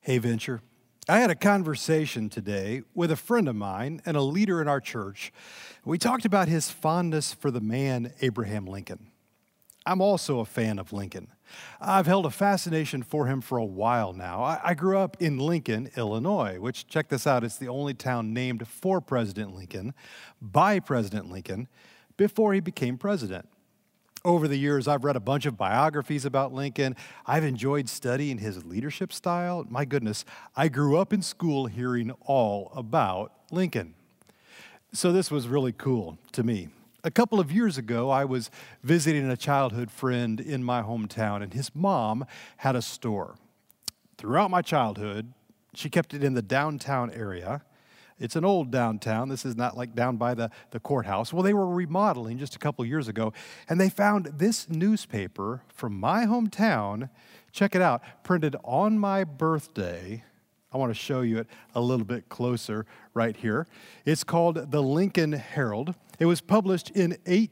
Hey, Venture. I had a conversation today with a friend of mine and a leader in our church. We talked about his fondness for the man Abraham Lincoln. I'm also a fan of Lincoln. I've held a fascination for him for a while now. I grew up in Lincoln, Illinois, which, check this out, it's the only town named for President Lincoln, by President Lincoln, before he became president. Over the years, I've read a bunch of biographies about Lincoln. I've enjoyed studying his leadership style. My goodness, I grew up in school hearing all about Lincoln. So this was really cool to me. A couple of years ago, I was visiting a childhood friend in my hometown, and his mom had a store. Throughout my childhood, she kept it in the downtown area. It's an old downtown. This is not like down by the courthouse. Well, they were remodeling just a couple years ago, and they found this newspaper from my hometown. Check it out, printed on my birthday. I want to show you it a little bit closer right here. It's called the Lincoln Herald. It was published in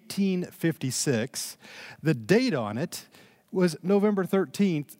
1856. The date on it was November 13th,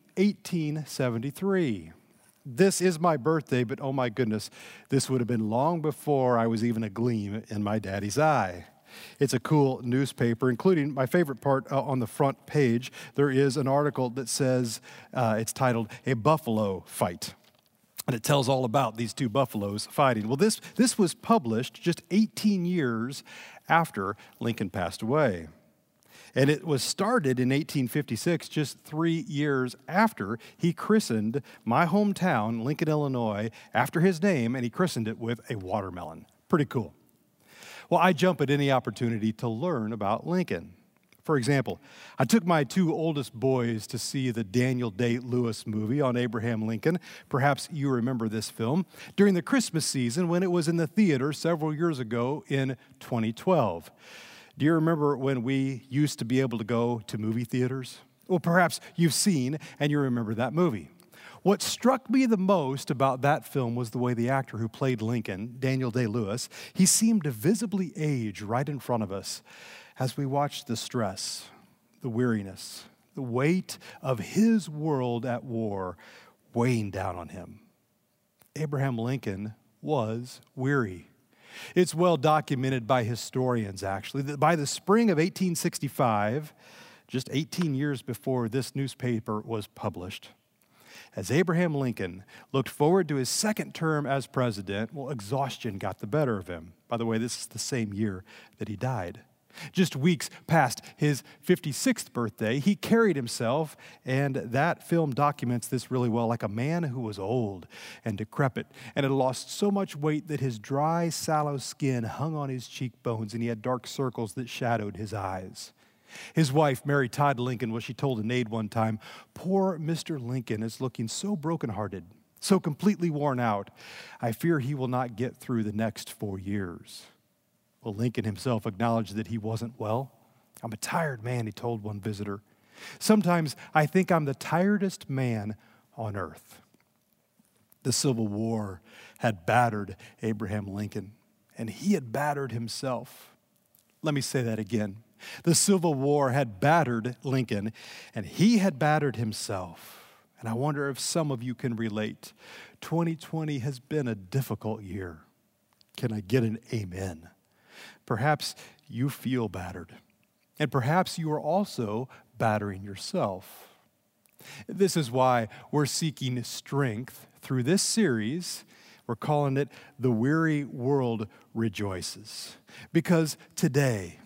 1873. This is my birthday, but oh my goodness, this would have been long before I was even a gleam in my daddy's eye. It's a cool newspaper, including my favorite part on the front page. There is an article that says, it's titled, "A Buffalo Fight." And it tells all about these two buffaloes fighting. Well, this was published just 18 years after Lincoln passed away. And it was started in 1856, just 3 years after he christened my hometown, Lincoln, Illinois, after his name, and he christened it with a watermelon. Pretty cool. Well, I jump at any opportunity to learn about Lincoln. For example, I took my two oldest boys to see the Daniel Day-Lewis movie on Abraham Lincoln. Perhaps you remember this film during the Christmas season when it was in the theater several years ago in 2012. Do you remember when we used to be able to go to movie theaters? Well, perhaps you've seen and you remember that movie. What struck me the most about that film was the way the actor who played Lincoln, Daniel Day-Lewis, he seemed to visibly age right in front of us as we watched the stress, the weariness, the weight of his world at war weighing down on him. Abraham Lincoln was weary. It's well documented by historians, actually, that by the spring of 1865, just 18 years before this newspaper was published, as Abraham Lincoln looked forward to his second term as president, well, exhaustion got the better of him. By the way, this is the same year that he died. Just weeks past his 56th birthday, he carried himself, and that film documents this really well, like a man who was old and decrepit and had lost so much weight that his dry, sallow skin hung on his cheekbones and he had dark circles that shadowed his eyes. His wife, Mary Todd Lincoln, she told an aide one time, "Poor Mr. Lincoln is looking so brokenhearted, so completely worn out. I fear he will not get through the next 4 years." Well, Lincoln himself acknowledged that he wasn't well. "I'm a tired man," he told one visitor. "Sometimes I think I'm the tiredest man on earth." The Civil War had battered Abraham Lincoln, and he had battered himself. Let me say that again. The Civil War had battered Lincoln, and he had battered himself. And I wonder if some of you can relate. 2020 has been a difficult year. Can I get an amen? Perhaps you feel battered, and perhaps you are also battering yourself. This is why we're seeking strength through this series. We're calling it The Weary World Rejoices. Because today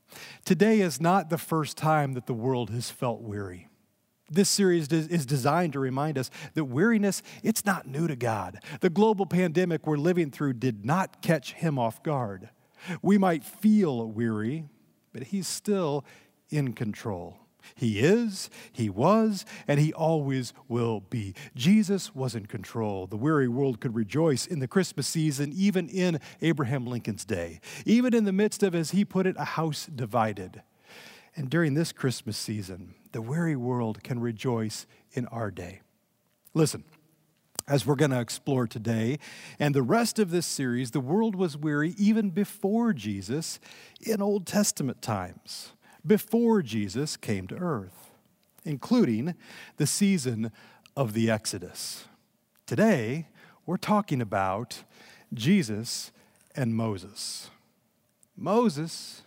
is not the first time that the world has felt weary. This series is designed to remind us that weariness, it's not new to God. The global pandemic we're living through did not catch him off guard. We might feel weary, but he's still in control. He is, he was, and he always will be. Jesus was in control. The weary world could rejoice in the Christmas season, even in Abraham Lincoln's day, even in the midst of, as he put it, a house divided. And during this Christmas season, the weary world can rejoice in our day. Listen. As we're going to explore today and the rest of this series, the world was weary even before Jesus in Old Testament times, before Jesus came to earth, including the season of the Exodus. Today, we're talking about Jesus and Moses. Moses?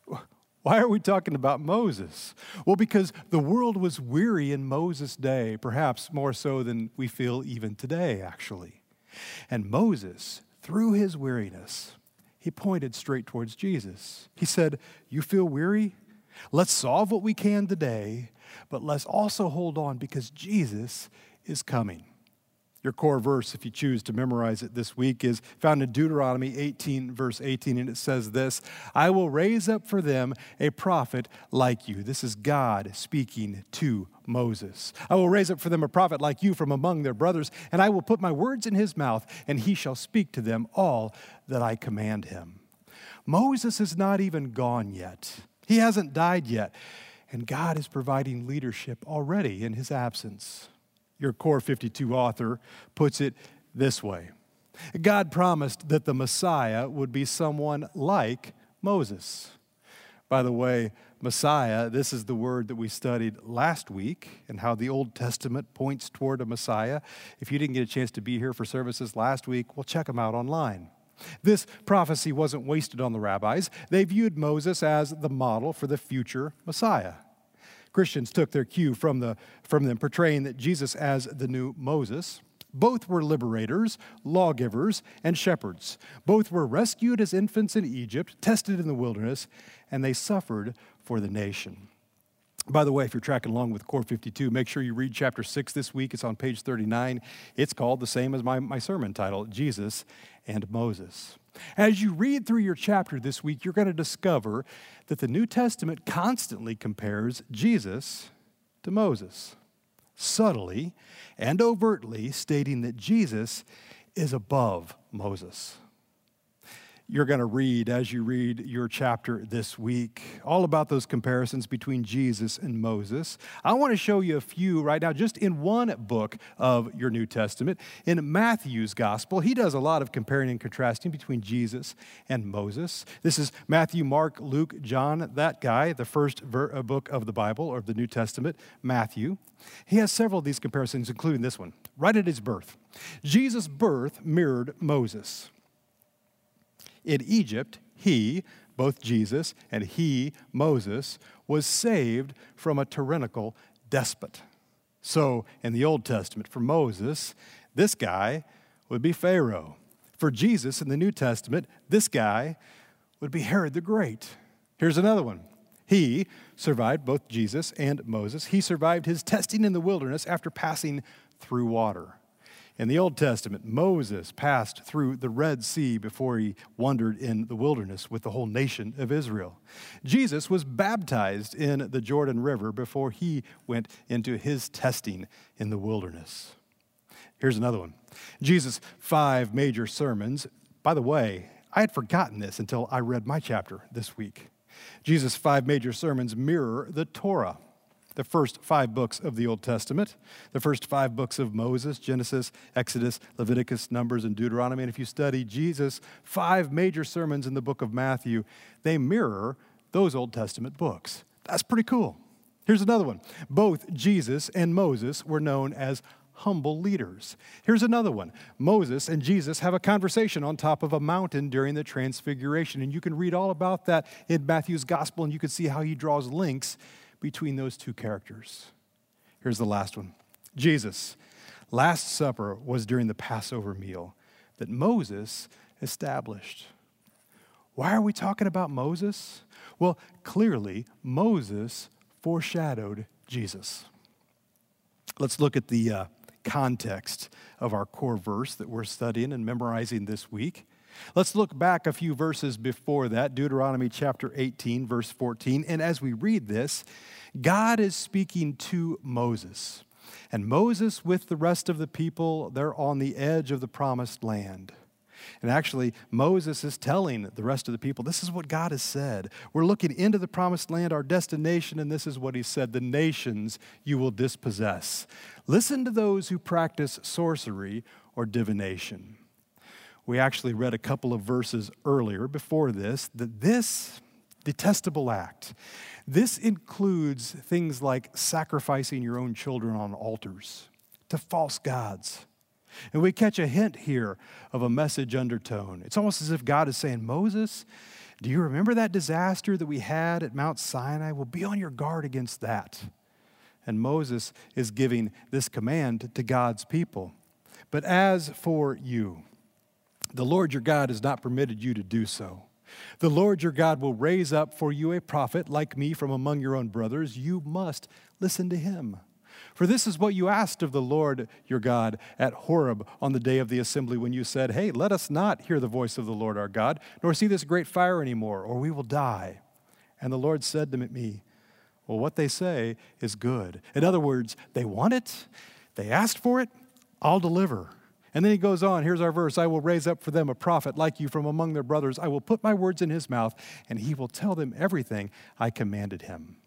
Why are we talking about Moses? Well, because the world was weary in Moses' day, perhaps more so than we feel even today, actually. And Moses, through his weariness, he pointed straight towards Jesus. He said, "You feel weary? Let's solve what we can today, but let's also hold on because Jesus is coming." Your core verse, if you choose to memorize it this week, is found in Deuteronomy 18, verse 18, and it says this: "I will raise up for them a prophet like you." This is God speaking to Moses. "I will raise up for them a prophet like you from among their brothers, and I will put my words in his mouth, and he shall speak to them all that I command him." Moses is not even gone yet. He hasn't died yet, and God is providing leadership already in his absence. Your Core 52 author puts it this way: God promised that the Messiah would be someone like Moses. By the way, Messiah, this is the word that we studied last week and how the Old Testament points toward a Messiah. If you didn't get a chance to be here for services last week, well, check them out online. This prophecy wasn't wasted on the rabbis. They viewed Moses as the model for the future Messiah. Christians took their cue from them, portraying that Jesus as the new Moses. Both were liberators, lawgivers, and shepherds. Both were rescued as infants in Egypt, tested in the wilderness, and they suffered for the nation. By the way, if you're tracking along with Core 52, make sure you read chapter 6 this week. It's on page 39. It's called the same as my sermon title, Jesus and Moses. As you read through your chapter this week, you're going to discover that the New Testament constantly compares Jesus to Moses, subtly and overtly stating that Jesus is above Moses. You're going to read, as you read your chapter this week, all about those comparisons between Jesus and Moses. I want to show you a few right now, just in one book of your New Testament. In Matthew's gospel, he does a lot of comparing and contrasting between Jesus and Moses. This is Matthew, Mark, Luke, John, that guy, the first book of the Bible, or the New Testament, Matthew. He has several of these comparisons, including this one. Right at his birth, Jesus' birth mirrored Moses. In Egypt, he, both Jesus and he, Moses, was saved from a tyrannical despot. So in the Old Testament, for Moses, this guy would be Pharaoh. For Jesus in the New Testament, this guy would be Herod the Great. Here's another one. He survived, both Jesus and Moses, he survived his testing in the wilderness after passing through water. In the Old Testament, Moses passed through the Red Sea before he wandered in the wilderness with the whole nation of Israel. Jesus was baptized in the Jordan River before he went into his testing in the wilderness. Here's another one. Jesus' 5 major sermons. By the way, I had forgotten this until I read my chapter this week. Jesus' 5 major sermons mirror the Torah, the first 5 books of the Old Testament, the first 5 books of Moses, Genesis, Exodus, Leviticus, Numbers, and Deuteronomy. And if you study Jesus' 5 major sermons in the book of Matthew, they mirror those Old Testament books. That's pretty cool. Here's another one. Both Jesus and Moses were known as humble leaders. Here's another one. Moses and Jesus have a conversation on top of a mountain during the Transfiguration. And you can read all about that in Matthew's gospel, and you can see how he draws links between those two characters. Here's the last one. Jesus' Last Supper was during the Passover meal that Moses established. Why are we talking about Moses? Well, clearly, Moses foreshadowed Jesus. Let's look at the context of our core verse that we're studying and memorizing this week. Let's look back a few verses before that, Deuteronomy chapter 18, verse 14. And as we read this, God is speaking to Moses. And Moses, with the rest of the people, they're on the edge of the promised land. And actually, Moses is telling the rest of the people, this is what God has said. We're looking into the promised land, our destination, and this is what he said, the nations you will dispossess. Listen to those who practice sorcery or divination. We actually read a couple of verses earlier before this, that this detestable act, this includes things like sacrificing your own children on altars to false gods. And we catch a hint here of a message undertone. It's almost as if God is saying, Moses, do you remember that disaster that we had at Mount Sinai? Well, be on your guard against that. And Moses is giving this command to God's people. But as for you, the Lord your God has not permitted you to do so. The Lord your God will raise up for you a prophet like me from among your own brothers. You must listen to him. For this is what you asked of the Lord your God at Horeb on the day of the assembly when you said, hey, let us not hear the voice of the Lord our God, nor see this great fire anymore, or we will die. And the Lord said to me, well, what they say is good. In other words, they want it, they asked for it, I'll deliver. And then he goes on, here's our verse, I will raise up for them a prophet like you from among their brothers. I will put my words in his mouth, and he will tell them everything I commanded him.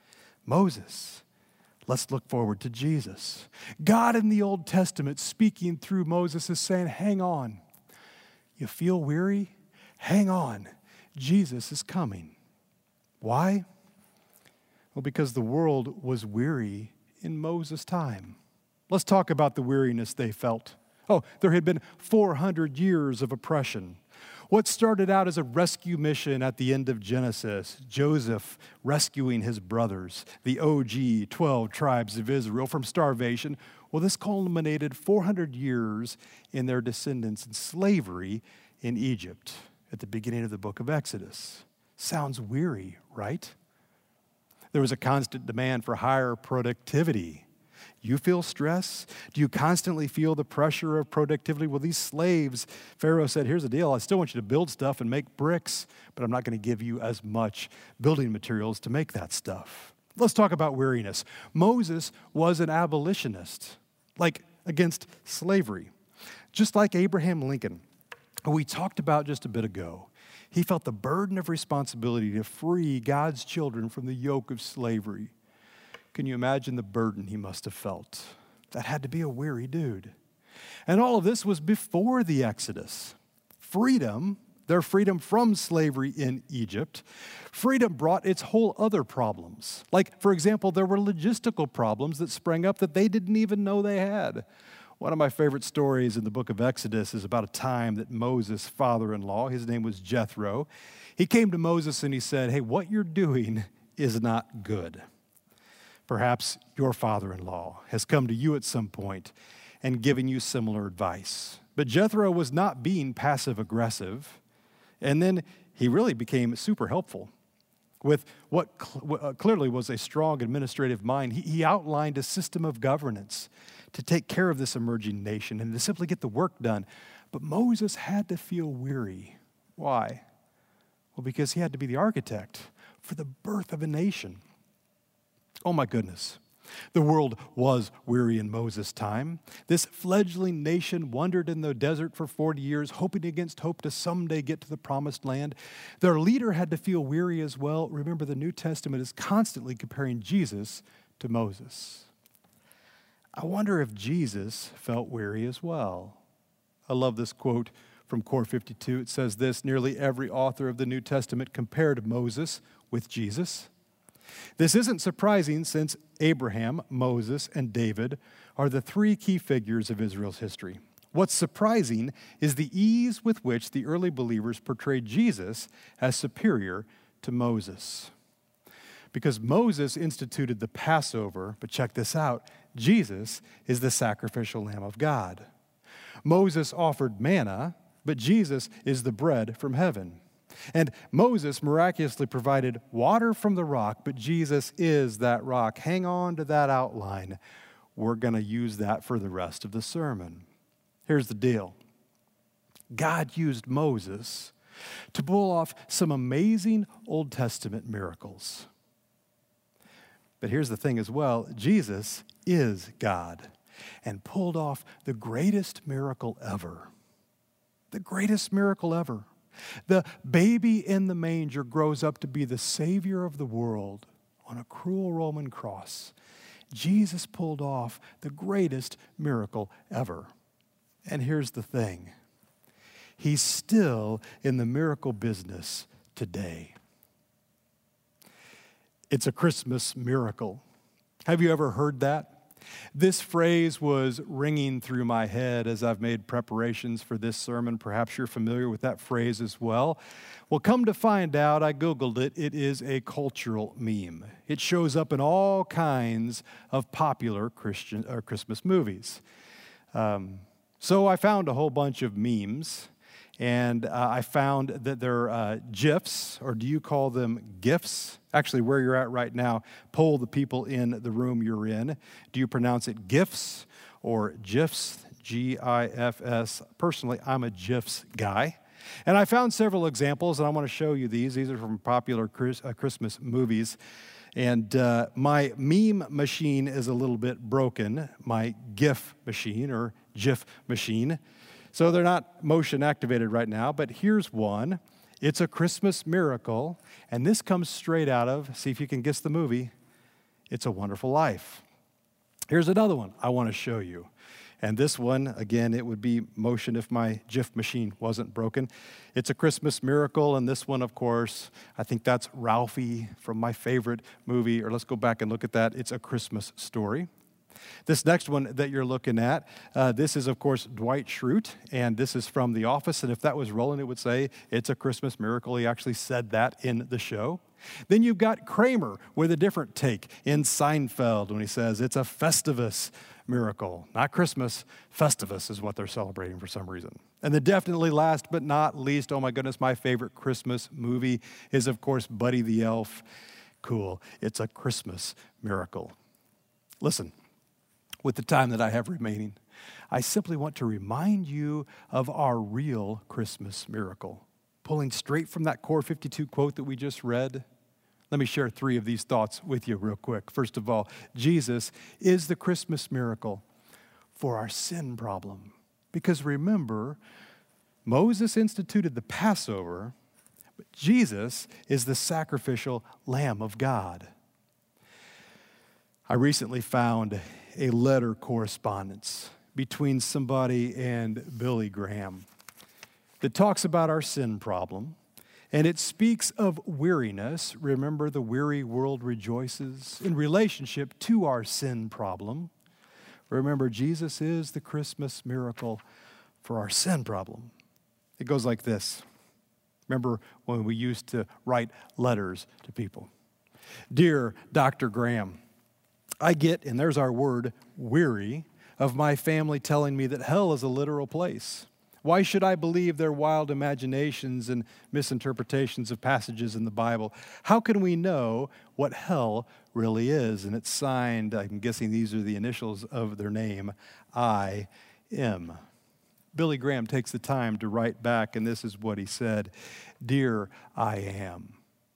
Moses, let's look forward to Jesus. God in the Old Testament speaking through Moses is saying, hang on. You feel weary? Hang on. Jesus is coming. Why? Well, because the world was weary in Moses' time. Let's talk about the weariness they felt. Oh, there had been 400 years of oppression. What started out as a rescue mission at the end of Genesis, Joseph rescuing his brothers, the OG 12 tribes of Israel from starvation, well, this culminated 400 years in their descendants in slavery in Egypt at the beginning of the book of Exodus. Sounds weary, right? There was a constant demand for higher productivity. You feel stress? Do you constantly feel the pressure of productivity? Well, these slaves, Pharaoh said, here's the deal. I still want you to build stuff and make bricks, but I'm not going to give you as much building materials to make that stuff. Let's talk about weariness. Moses was an abolitionist, like against slavery. Just like Abraham Lincoln, who we talked about just a bit ago. He felt the burden of responsibility to free God's children from the yoke of slavery. Can you imagine the burden he must have felt? That had to be a weary dude. And all of this was before the Exodus. Freedom, their freedom from slavery in Egypt, freedom brought its whole other problems. Like, for example, there were logistical problems that sprang up that they didn't even know they had. One of my favorite stories in the book of Exodus is about a time that Moses' father-in-law, his name was Jethro, he came to Moses and he said, hey, what you're doing is not good. Perhaps your father-in-law has come to you at some point and given you similar advice. But Jethro was not being passive-aggressive, and then he really became super helpful. With what clearly was a strong administrative mind, he outlined a system of governance to take care of this emerging nation and to simply get the work done. But Moses had to feel weary. Why? Well, because he had to be the architect for the birth of a nation. Oh my goodness. The world was weary in Moses' time. This fledgling nation wandered in the desert for 40 years, hoping against hope to someday get to the promised land. Their leader had to feel weary as well. Remember, the New Testament is constantly comparing Jesus to Moses. I wonder if Jesus felt weary as well. I love this quote from Core 52. It says this, nearly every author of the New Testament compared Moses with Jesus. This isn't surprising since Abraham, Moses, and David are the three key figures of Israel's history. What's surprising is the ease with which the early believers portrayed Jesus as superior to Moses. Because Moses instituted the Passover, but check this out, Jesus is the sacrificial Lamb of God. Moses offered manna, but Jesus is the bread from heaven. And Moses miraculously provided water from the rock, but Jesus is that rock. Hang on to that outline. We're going to use that for the rest of the sermon. Here's the deal. God used Moses to pull off some amazing Old Testament miracles. But here's the thing as well. Jesus is God and pulled off the greatest miracle ever. The greatest miracle ever. The baby in the manger grows up to be the Savior of the world on a cruel Roman cross. Jesus pulled off the greatest miracle ever. And here's the thing. He's still in the miracle business today. It's a Christmas miracle. Have you ever heard that? This phrase was ringing through my head as I've made preparations for this sermon. Perhaps you're familiar with that phrase as well. Well, come to find out, I Googled it. It is a cultural meme. It shows up in all kinds of popular Christmas movies. So I found a whole bunch of memes, and I found that they're GIFs, or do you call them GIFs? Actually, where you're at right now, poll the people in the room you're in. Do you pronounce it GIFs or GIFs, G-I-F-S? Personally, I'm a GIFs guy. And I found several examples, and I want to show you these. These are from popular Christmas movies. And my meme machine is a little bit broken, my GIF machine or GIF machine. So they're not motion activated right now, but here's one. It's a Christmas Miracle, and this comes straight out of, see if you can guess the movie, It's a Wonderful Life. Here's another one I want to show you. And this one, again, it would be motion if my GIF machine wasn't broken. It's a Christmas Miracle, and this one, of course, I think that's Ralphie from my favorite movie, or let's go back and look at that. It's A Christmas Story. This next one that you're looking at, this is, of course, Dwight Schrute, and this is from The Office, and if that was rolling, it would say, It's a Christmas Miracle. He actually said that in the show. Then you've got Kramer with a different take in Seinfeld when he says, It's a Festivus miracle. Not Christmas, Festivus is what they're celebrating for some reason. And then definitely last but not least, oh my goodness, my favorite Christmas movie is, of course, Buddy the Elf. Cool. It's a Christmas Miracle. Listen. With the time that I have remaining, I simply want to remind you of our real Christmas miracle. Pulling straight from that Core 52 quote that we just read, let me share 3 of these thoughts with you real quick. First of all, Jesus is the Christmas miracle for our sin problem. Because remember, Moses instituted the Passover, but Jesus is the sacrificial Lamb of God. I recently found a letter correspondence between somebody and Billy Graham that talks about our sin problem, and it speaks of weariness. Remember, the weary world rejoices in relationship to our sin problem. Remember, Jesus is the Christmas miracle for our sin problem. It goes like this. Remember when we used to write letters to people? Dear Dr. Graham, I get, and there's our word, weary, of my family telling me that hell is a literal place. Why should I believe their wild imaginations and misinterpretations of passages in the Bible? How can we know what hell really is? And it's signed, I'm guessing these are the initials of their name, I.M. Billy Graham takes the time to write back, and this is what he said. Dear I.M.,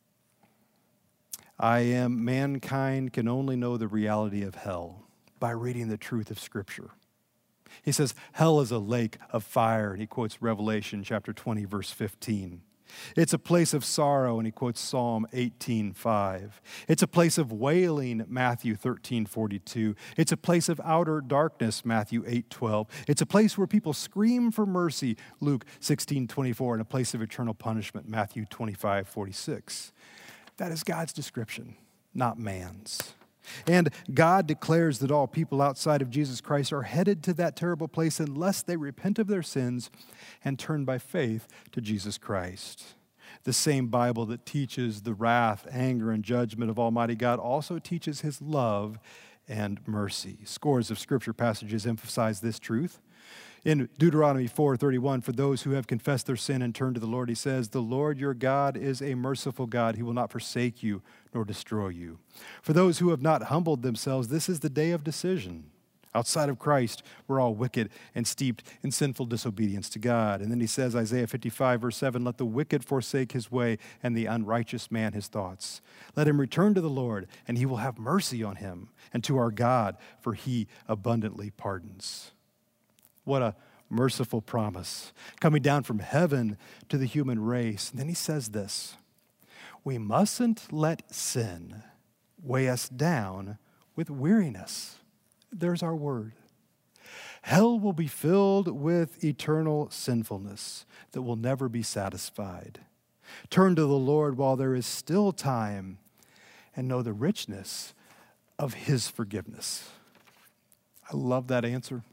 mankind can only know the reality of hell by reading the truth of Scripture. He says, hell is a lake of fire, and he quotes Revelation chapter 20, verse 15. It's a place of sorrow, and he quotes Psalm 18:5. It's a place of wailing, Matthew 13:42. It's a place of outer darkness, Matthew 8:12. It's a place where people scream for mercy, Luke 16:24, and a place of eternal punishment, Matthew 25:46. That is God's description, not man's. And God declares that all people outside of Jesus Christ are headed to that terrible place unless they repent of their sins and turn by faith to Jesus Christ. The same Bible that teaches the wrath, anger, and judgment of Almighty God also teaches His love and mercy. Scores of scripture passages emphasize this truth. In Deuteronomy 4:31, for those who have confessed their sin and turned to the Lord, he says, the Lord your God is a merciful God. He will not forsake you nor destroy you. For those who have not humbled themselves, this is the day of decision. Outside of Christ, we're all wicked and steeped in sinful disobedience to God. And then he says, Isaiah 55, verse 7, let the wicked forsake his way and the unrighteous man his thoughts. Let him return to the Lord, and he will have mercy on him, and to our God, for he abundantly pardons. What a merciful promise coming down from heaven to the human race. And then he says this, we mustn't let sin weigh us down with weariness. There's our word. Hell will be filled with eternal sinfulness that will never be satisfied. Turn to the Lord while there is still time and know the richness of His forgiveness. I love that answer.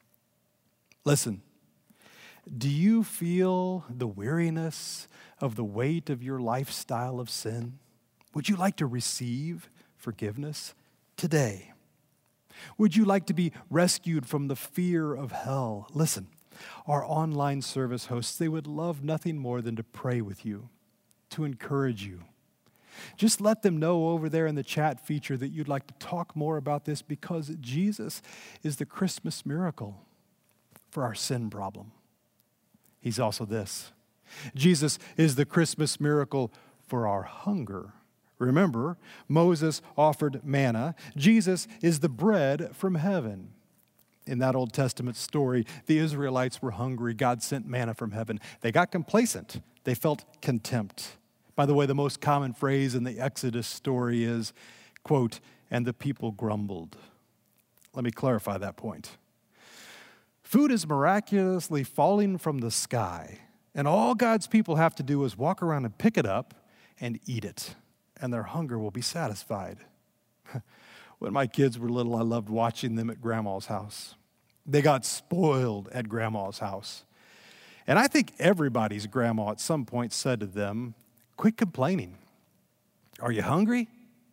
Listen, do you feel the weariness of the weight of your lifestyle of sin? Would you like to receive forgiveness today? Would you like to be rescued from the fear of hell? Listen, our online service hosts, they would love nothing more than to pray with you, to encourage you. Just let them know over there in the chat feature that you'd like to talk more about this, because Jesus is the Christmas miracle for our sin problem. He's also this. Jesus is the Christmas miracle for our hunger. Remember, Moses offered manna. Jesus is the bread from heaven. In that Old Testament story, the Israelites were hungry. God sent manna from heaven. They got complacent. They felt contempt. By the way, the most common phrase in the Exodus story is, quote, "and the people grumbled." Let me clarify that point. Food is miraculously falling from the sky, and all God's people have to do is walk around and pick it up and eat it, and their hunger will be satisfied. When my kids were little, I loved watching them at Grandma's house. They got spoiled at Grandma's house. And I think everybody's grandma at some point said to them, "Quit complaining. Are you hungry?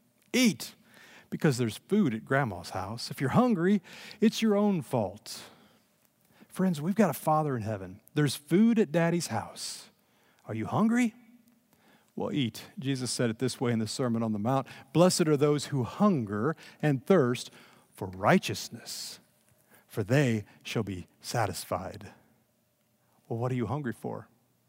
Eat, because there's food at Grandma's house. If you're hungry, it's your own fault." Friends, we've got a Father in heaven. There's food at Daddy's house. Are you hungry? Well, eat. Jesus said it this way in the Sermon on the Mount: "Blessed are those who hunger and thirst for righteousness, for they shall be satisfied." Well, what are you hungry for?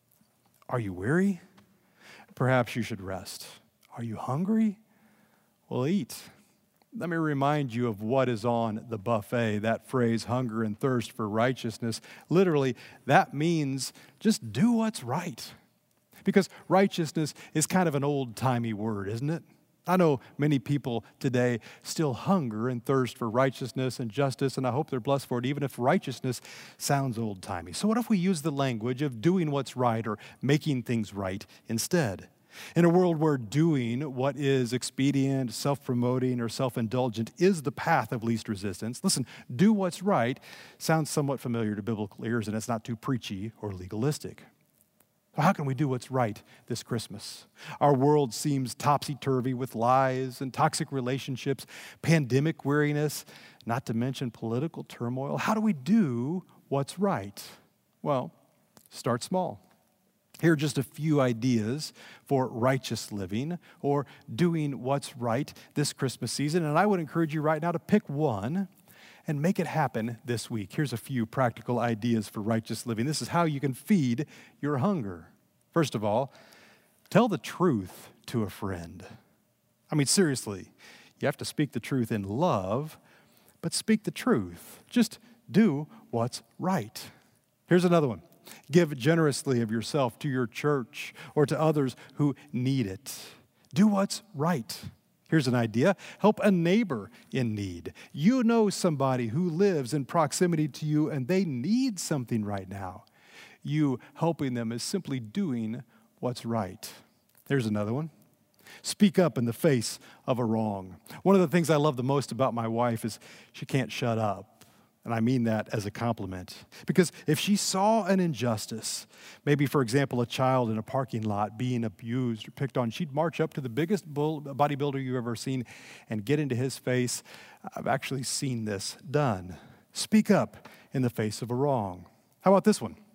Are you weary? Perhaps you should rest. Are you hungry? Well, eat. Let me remind you of what is on the buffet. That phrase, hunger and thirst for righteousness, literally, that means just do what's right. Because righteousness is kind of an old-timey word, isn't it? I know many people today still hunger and thirst for righteousness and justice, and I hope they're blessed for it, even if righteousness sounds old-timey. So what if we use the language of doing what's right or making things right instead? In a world where doing what is expedient, self-promoting, or self-indulgent is the path of least resistance, listen, do what's right sounds somewhat familiar to biblical ears, and it's not too preachy or legalistic. How can we do what's right this Christmas? Our world seems topsy-turvy with lies and toxic relationships, pandemic weariness, not to mention political turmoil. How do we do what's right? Well, start small. Here are just a few ideas for righteous living or doing what's right this Christmas season. And I would encourage you right now to pick one and make it happen this week. Here's a few practical ideas for righteous living. This is how you can feed your hunger. First of all, tell the truth to a friend. I mean, seriously, you have to speak the truth in love, but speak the truth. Just do what's right. Here's another one. Give generously of yourself to your church or to others who need it. Do what's right. Here's an idea. Help a neighbor in need. You know somebody who lives in proximity to you and they need something right now. You helping them is simply doing what's right. Here's another one. Speak up in the face of a wrong. One of the things I love the most about my wife is she can't shut up. And I mean that as a compliment. Because if she saw an injustice, maybe, for example, a child in a parking lot being abused or picked on, she'd march up to the biggest bodybuilder you've ever seen and get into his face. I've actually seen this done. Speak up in the face of a wrong. How about this one?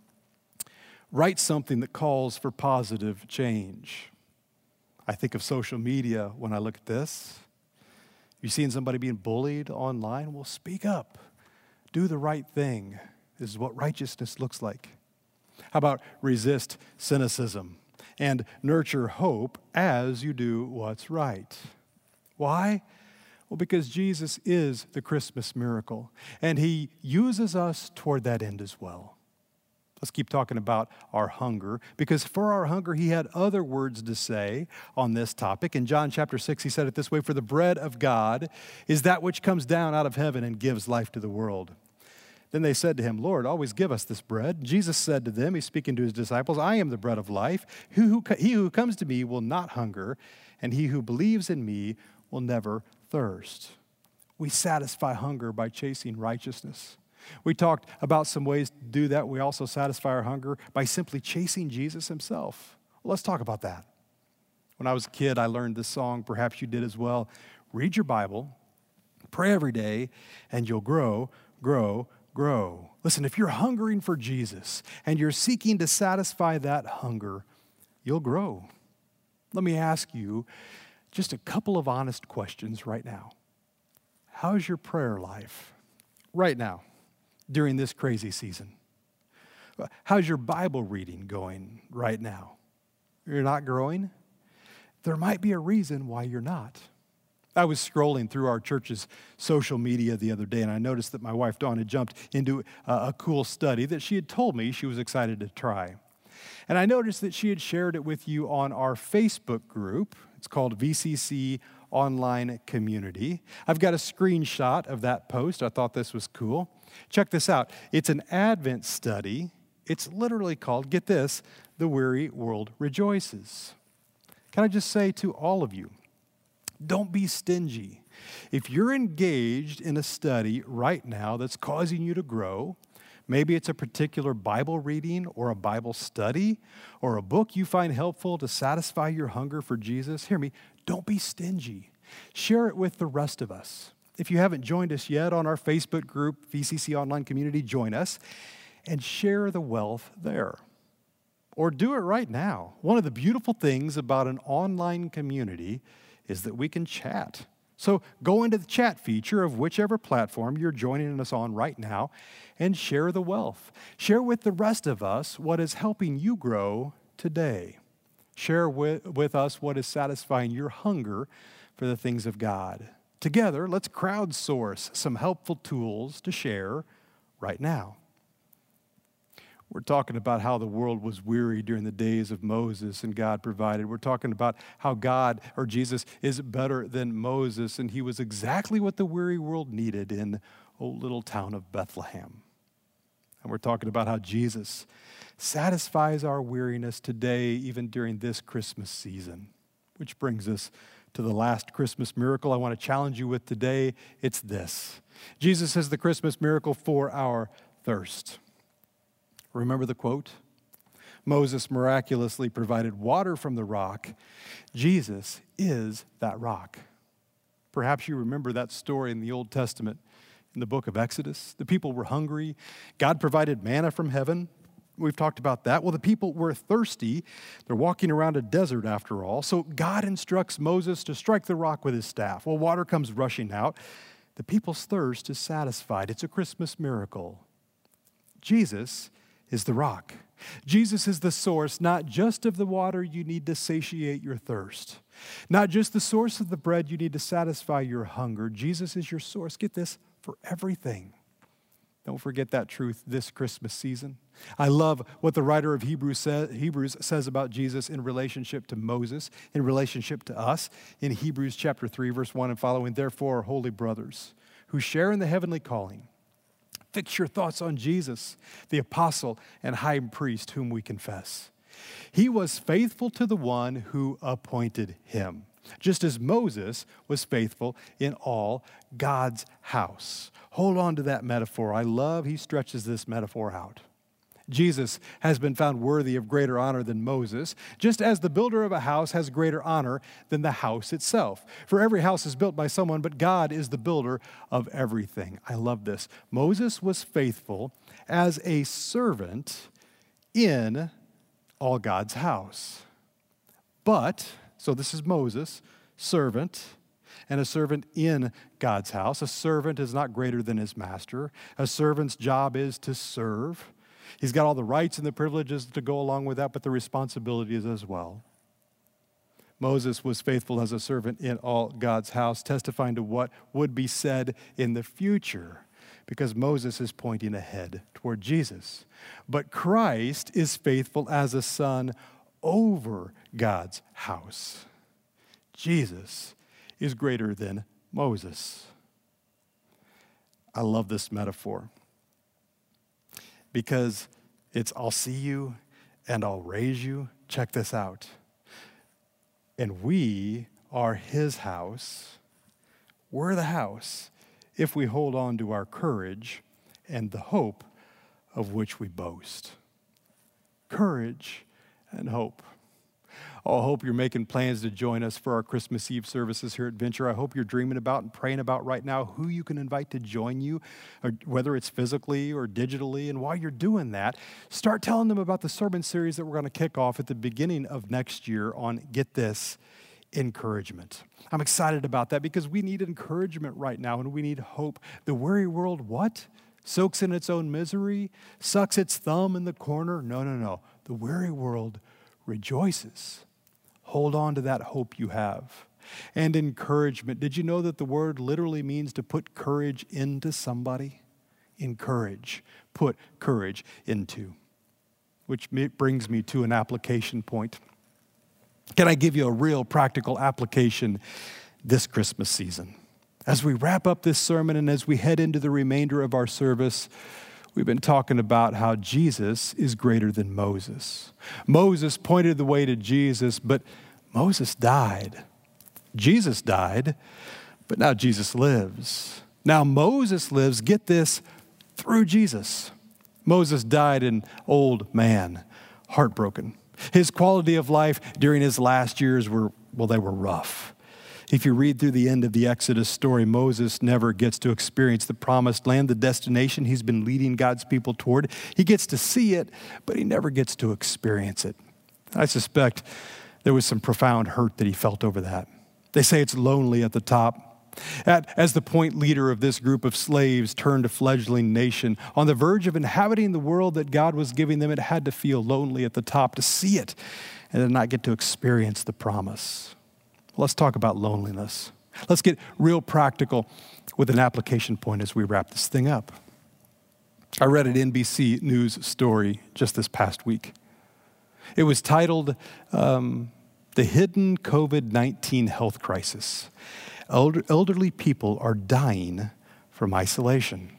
Write something that calls for positive change. I think of social media when I look at this. You seen somebody being bullied online? Well, speak up. Do the right thing. This is what righteousness looks like. How about resist cynicism and nurture hope as you do what's right? Why? Well, because Jesus is the Christmas miracle, and he uses us toward that end as well. Let's keep talking about our hunger, because for our hunger, he had other words to say on this topic. In John chapter 6, he said it this way: "For the bread of God is that which comes down out of heaven and gives life to the world." Then they said to him, "Lord, always give us this bread." Jesus said to them, he's speaking to his disciples, "I am the bread of life. He who comes to me will not hunger, and he who believes in me will never thirst." We satisfy hunger by chasing righteousness. We talked about some ways to do that. We also satisfy our hunger by simply chasing Jesus himself. Well, let's talk about that. When I was a kid, I learned this song. Perhaps you did as well. Read your Bible, pray every day, and you'll grow, grow, grow. Listen, if you're hungering for Jesus and you're seeking to satisfy that hunger, you'll grow. Let me ask you just a couple of honest questions right now. How's your prayer life right now during this crazy season? How's your Bible reading going right now? You're not growing? There might be a reason why you're not. I was scrolling through our church's social media the other day, and I noticed that my wife Dawn had jumped into a cool study that she had told me she was excited to try. And I noticed that she had shared it with you on our Facebook group. It's called VCC Online Community. I've got a screenshot of that post. I thought this was cool. Check this out. It's an Advent study. It's literally called, get this, The Weary World Rejoices. Can I just say to all of you, don't be stingy. If you're engaged in a study right now that's causing you to grow, maybe it's a particular Bible reading or a Bible study or a book you find helpful to satisfy your hunger for Jesus, hear me, don't be stingy. Share it with the rest of us. If you haven't joined us yet on our Facebook group, VCC Online Community, join us and share the wealth there. Or do it right now. One of the beautiful things about an online community is that we can chat. So go into the chat feature of whichever platform you're joining us on right now and share the wealth. Share with the rest of us what is helping you grow today. Share with us what is satisfying your hunger for the things of God. Together, let's crowdsource some helpful tools to share right now. We're talking about how the world was weary during the days of Moses and God provided. We're talking about how God, or Jesus, is better than Moses, and he was exactly what the weary world needed in old little town of Bethlehem. And we're talking about how Jesus satisfies our weariness today, even during this Christmas season. Which brings us to the last Christmas miracle I want to challenge you with today. It's this. Jesus is the Christmas miracle for our thirst. Remember the quote? Moses miraculously provided water from the rock. Jesus is that rock. Perhaps you remember that story in the Old Testament in the book of Exodus. The people were hungry. God provided manna from heaven. We've talked about that. Well, the people were thirsty. They're walking around a desert after all. So God instructs Moses to strike the rock with his staff. Well, water comes rushing out. The people's thirst is satisfied. It's a Christmas miracle. Jesus is the rock. Jesus is the source, not just of the water you need to satiate your thirst, not just the source of the bread you need to satisfy your hunger. Jesus is your source, get this, for everything. Don't forget that truth this Christmas season. I love what the writer of Hebrews says about Jesus in relationship to Moses, in relationship to us, in Hebrews chapter 3, verse 1 and following. Therefore, holy brothers, who share in the heavenly calling, fix your thoughts on Jesus, the apostle and high priest whom we confess. He was faithful to the one who appointed him, just as Moses was faithful in all God's house. Hold on to that metaphor. I love he stretches this metaphor out. Jesus has been found worthy of greater honor than Moses, just as the builder of a house has greater honor than the house itself. For every house is built by someone, but God is the builder of everything. I love this. Moses was faithful as a servant in all God's house. But, so this is Moses, servant, and a servant in God's house. A servant is not greater than his master. A servant's job is to serve. He's got all the rights and the privileges to go along with that, but the responsibilities as well. Moses was faithful as a servant in all God's house, testifying to what would be said in the future, because Moses is pointing ahead toward Jesus. But Christ is faithful as a son over God's house. Jesus is greater than Moses. I love this metaphor because it's I'll see you and I'll raise you. Check this out. And we are his house. We're the house. if we hold on to our courage and the hope of which we boast. Courage and hope. Oh, I hope you're making plans to join us for our Christmas Eve services here at Venture. I hope you're dreaming about and praying about right now who you can invite to join you, or whether it's physically or digitally. And while you're doing that, start telling them about the sermon series that we're going to kick off at the beginning of next year on, get this, encouragement. I'm excited about that because we need encouragement right now and we need hope. The weary world, what? Soaks in its own misery, sucks its thumb in the corner. No. The weary world rejoices. Hold on to that hope you have. And encouragement. Did you know that the word literally means to put courage into somebody? Encourage. Put courage into. Which brings me to an application point. Can I give you a real practical application this Christmas season? As we wrap up this sermon and as we head into the remainder of our service, we've been talking about how Jesus is greater than Moses. Moses pointed the way to Jesus, but Moses died. Jesus died, but now Jesus lives. Now Moses lives, get this, through Jesus. Moses died an old man, heartbroken. His quality of life during his last years were rough. If you read through the end of the Exodus story, Moses never gets to experience the promised land, the destination he's been leading God's people toward. He gets to see it, but he never gets to experience it. I suspect there was some profound hurt that he felt over that. They say it's lonely at the top. As the point leader of this group of slaves turned a fledgling nation on the verge of inhabiting the world that God was giving them, it had to feel lonely at the top to see it and to not get to experience the promise. Let's talk about loneliness. Let's get real practical with an application point as we wrap this thing up. I read an NBC News story just this past week. It was titled, The Hidden COVID-19 Health Crisis. Elderly people are dying from isolation.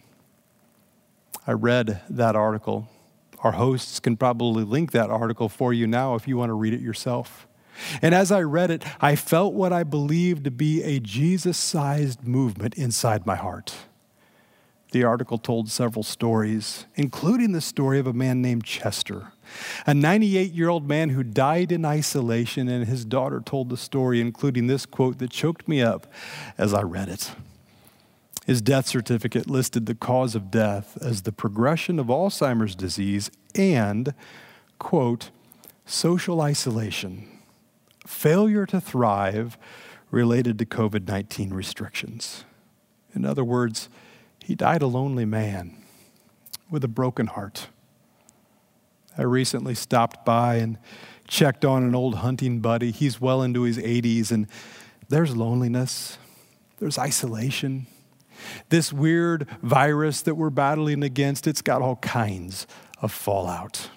I read that article. Our hosts can probably link that article for you now if you want to read it yourself. And as I read it, I felt what I believed to be a Jesus-sized movement inside my heart. The article told several stories, including the story of a man named Chester, a 98-year-old man who died in isolation, and his daughter told the story, including this quote that choked me up as I read it. His death certificate listed the cause of death as the progression of Alzheimer's disease and, quote, social isolation, failure to thrive related to COVID-19 restrictions. In other words, he died a lonely man with a broken heart. I recently stopped by and checked on an old hunting buddy. He's well into his 80s, and there's loneliness, there's isolation. This weird virus that we're battling against, it's got all kinds of fallout.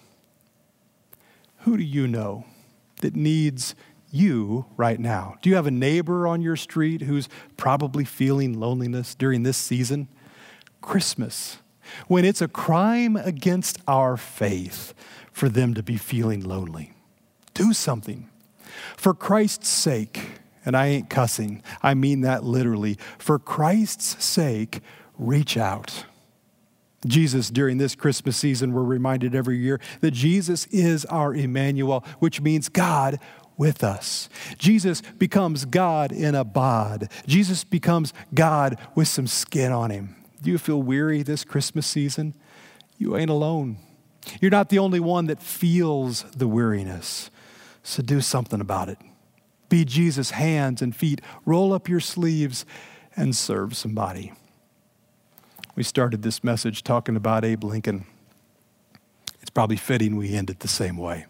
Who do you know that needs you right now? Do you have a neighbor on your street who's probably feeling loneliness during this season? Christmas, when it's a crime against our faith for them to be feeling lonely. Do something. For Christ's sake, and I ain't cussing, I mean that literally. For Christ's sake, reach out. Jesus, during this Christmas season, we're reminded every year that Jesus is our Emmanuel, which means God with us. Jesus becomes God in a bod. Jesus becomes God with some skin on him. Do you feel weary this Christmas season? You ain't alone. You're not the only one that feels the weariness. So do something about it. Be Jesus' hands and feet. Roll up your sleeves and serve somebody. We started this message talking about Abe Lincoln. It's probably fitting we end it the same way.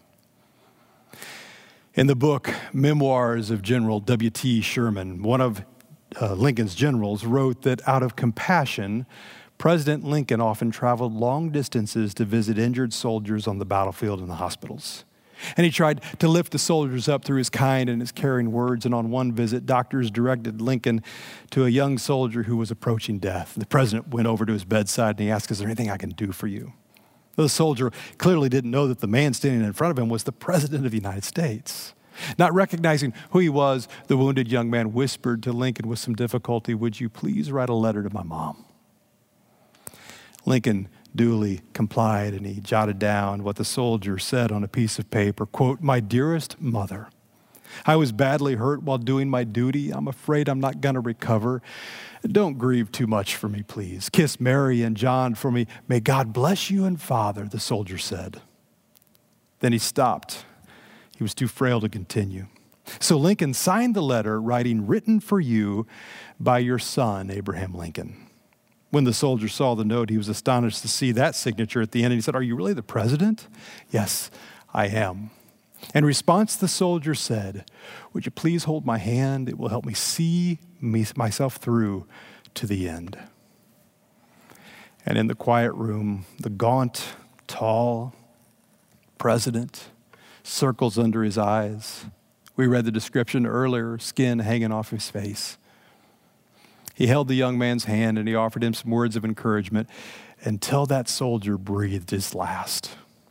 In the book, Memoirs of General W.T. Sherman, one of Lincoln's generals wrote that out of compassion, President Lincoln often traveled long distances to visit injured soldiers on the battlefield and the hospitals. And he tried to lift the soldiers up through his kind and his caring words. And on one visit, doctors directed Lincoln to a young soldier who was approaching death. The president went over to his bedside and he asked, "Is there anything I can do for you?" The soldier clearly didn't know that the man standing in front of him was the president of the United States. Not recognizing who he was, the wounded young man whispered to Lincoln with some difficulty, "Would you please write a letter to my mom?" Lincoln duly complied, and he jotted down what the soldier said on a piece of paper, quote, "My dearest mother, I was badly hurt while doing my duty. I'm afraid I'm not going to recover. Don't grieve too much for me, please. Kiss Mary and John for me. May God bless you and Father," the soldier said. Then he stopped. He was too frail to continue. So Lincoln signed the letter, writing, "Written for you by your son, Abraham Lincoln." When the soldier saw the note, he was astonished to see that signature at the end. And he said, "Are you really the president?" "Yes, I am." In response, the soldier said, "Would you please hold my hand? It will help me see myself through to the end." And in the quiet room, the gaunt, tall president, circles under his eyes. We read the description earlier, skin hanging off his face. He held the young man's hand and he offered him some words of encouragement until that soldier breathed his last.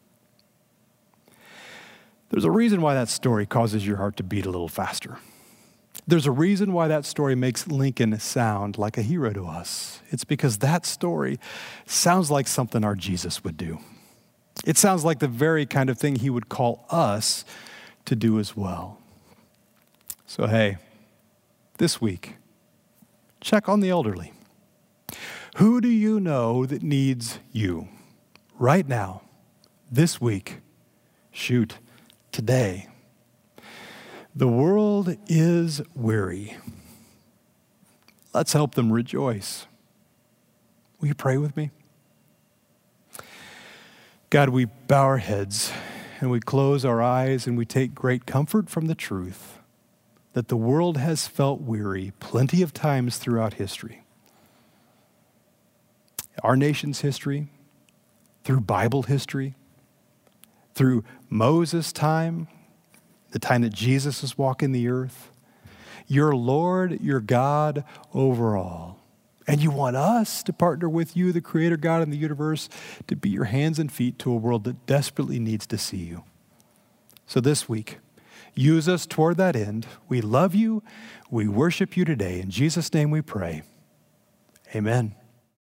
There's a reason why that story causes your heart to beat a little faster. There's a reason why that story makes Lincoln sound like a hero to us. It's because that story sounds like something our Jesus would do. It sounds like the very kind of thing he would call us to do as well. So hey, this week, check on the elderly. Who do you know that needs you right now, this week? Shoot, today. The world is weary. Let's help them rejoice. Will you pray with me? God, we bow our heads and we close our eyes and we take great comfort from the truth that the world has felt weary plenty of times throughout history. Our nation's history, through Bible history, through Moses' time, the time that Jesus was walking the earth. You're Lord, you're God over all. And you want us to partner with you, the creator God in the universe, to be your hands and feet to a world that desperately needs to see you. So this week, use us toward that end. We love you. We worship you today. In Jesus' name we pray. Amen.